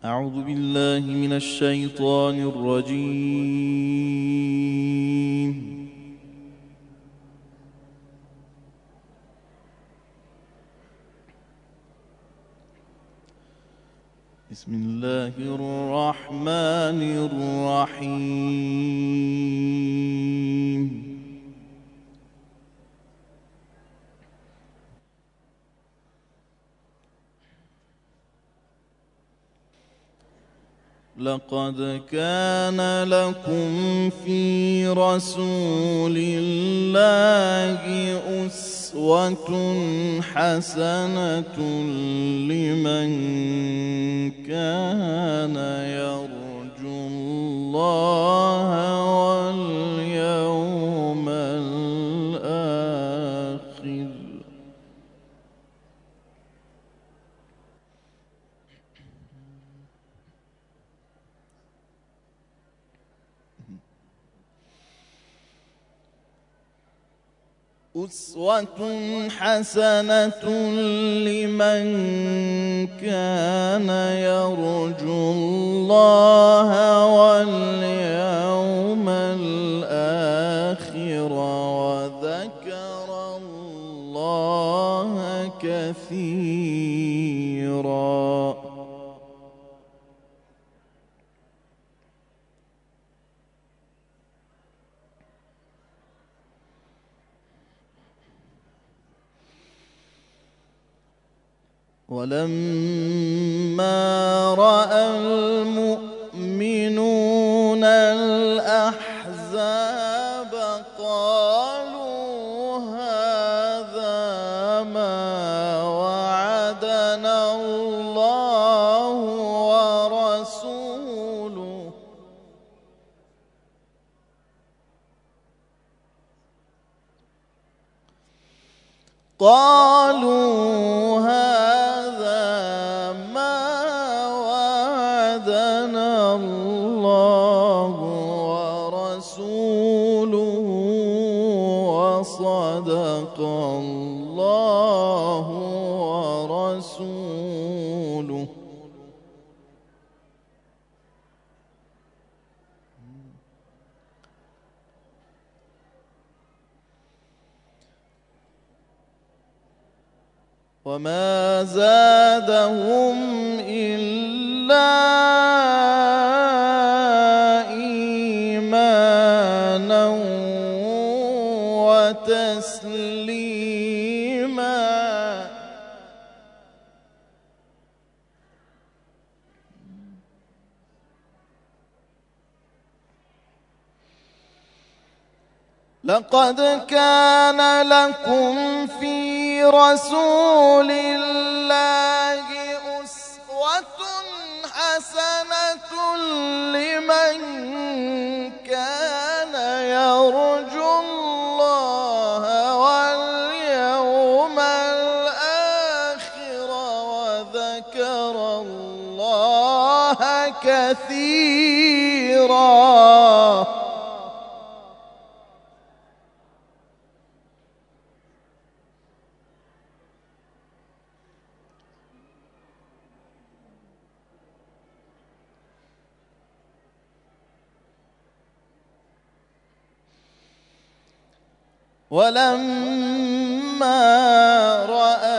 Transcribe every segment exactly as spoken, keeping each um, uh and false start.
أعوذ بالله من الشيطان الرجيم. بسم الله الرحمن الرحيم. لقد كان لكم في رسول الله أسوة حسنة لمن كان يرجو الله واليوم الآخر. أسوة حسنة لمن كان يرجو الله واليوم الآخر وذكر الله كثيرا. ولما رأى المؤمنون الأحزاب قالوا هذا ما وعدنا الله ورسوله قالوا هذا ما وعدنا الله ورسوله وصدق الله ورسوله. وما زادهم إلا إيمانا وتسليما. لقد كان لكم في رسول الله أسوة حسنة لمن كان يرجو الله واليوم الآخر وذكر الله كثيرا. ولما رأى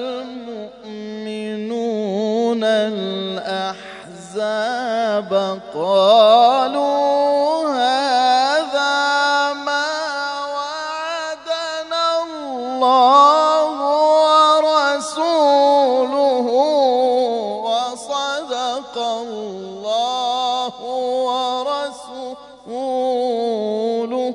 المؤمنون الأحزاب قالوا هذا ما وعدنا الله ورسوله وصدق الله ورسوله.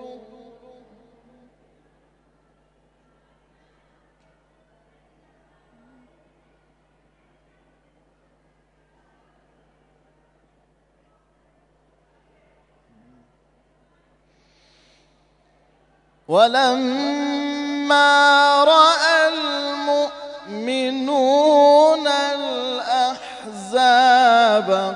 ولما رأى المؤمنون الأحزاب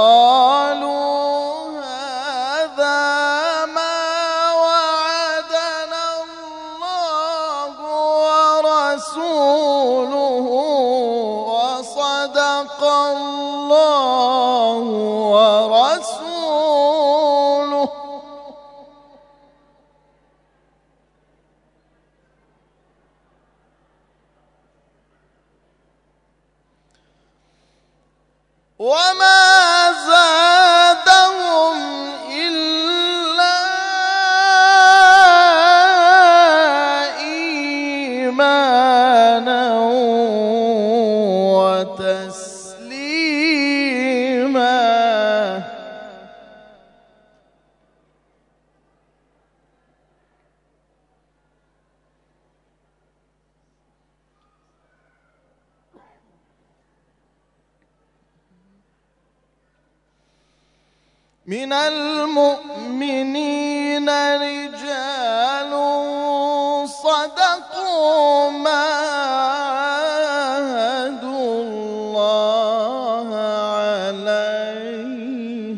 قالوا هذا ما وعدنا الله ورسوله وصدق صدق الله ورسوله. وما زادهم إلا إيمانا وتسليما. من المؤمنين رجال صدقوا ما عاهدوا الله عليه،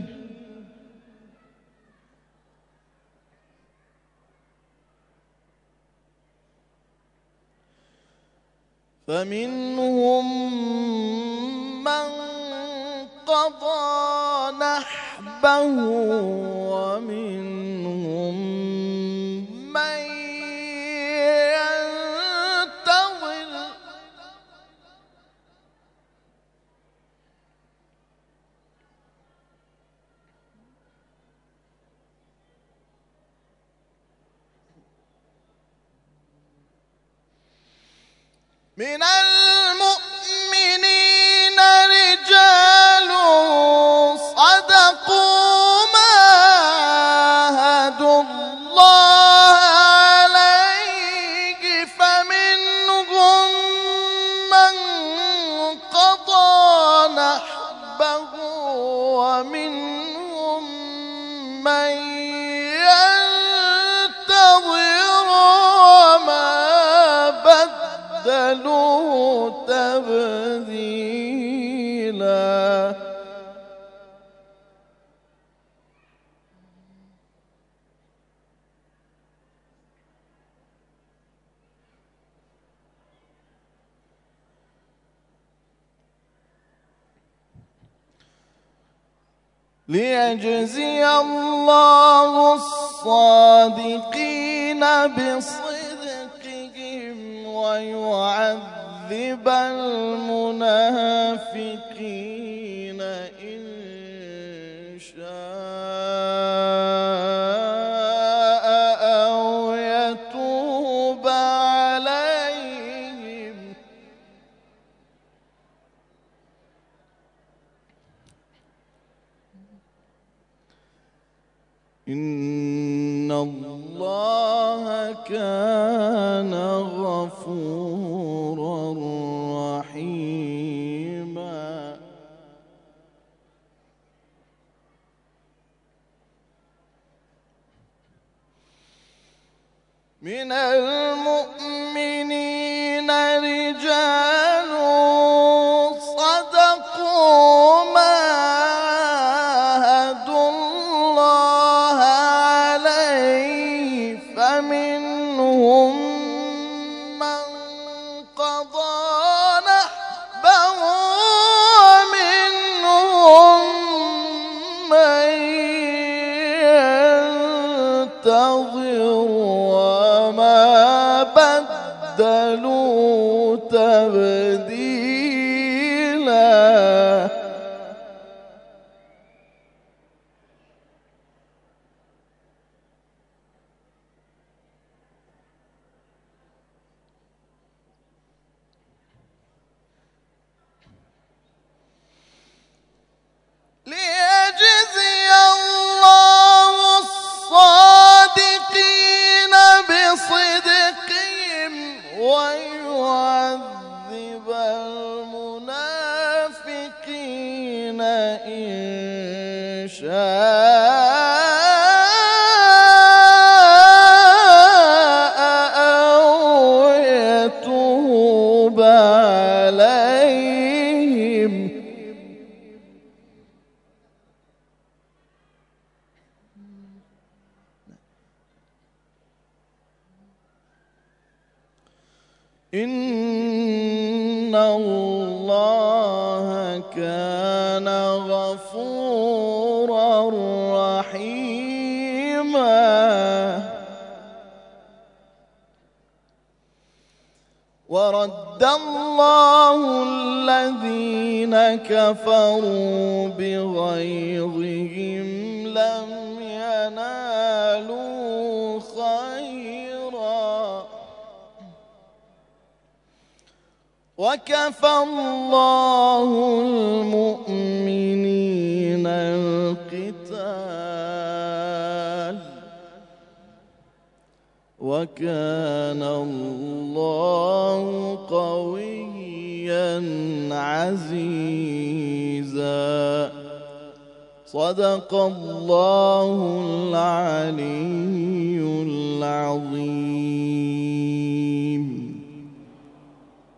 فمنهم من قضى نحبه ومنهم من ينتظر، من المؤمنين رجال صدقوا ما عاهدوا الله عليه، فمنهم من قضى نحبه ومنهم من ينتظر وما بدلوا تبديلا. ليجزي الله الصادقين بصدقهم ويعذب المنافقين إن شاء أو يتوب عليهم. إن الله كان غفورا رحيما. من المؤمنين رجال صدقوا ما عاهدوا الله عليه، فمنهم من قضى نحبه ومنهم من ينتظر وما بدلوا تبديلا. ليجزي الله الصادقين بصدقهم ويعذب المنافقين إن شاء أو يتوب عليهم. إن الله وكان غفورا رحيما ورد الله الذين كفروا بغيظهم لم ينالوا خيرا وكفى الله المؤمنين القتال وكان الله قويا عزيزا صدق الله العلي العظيم.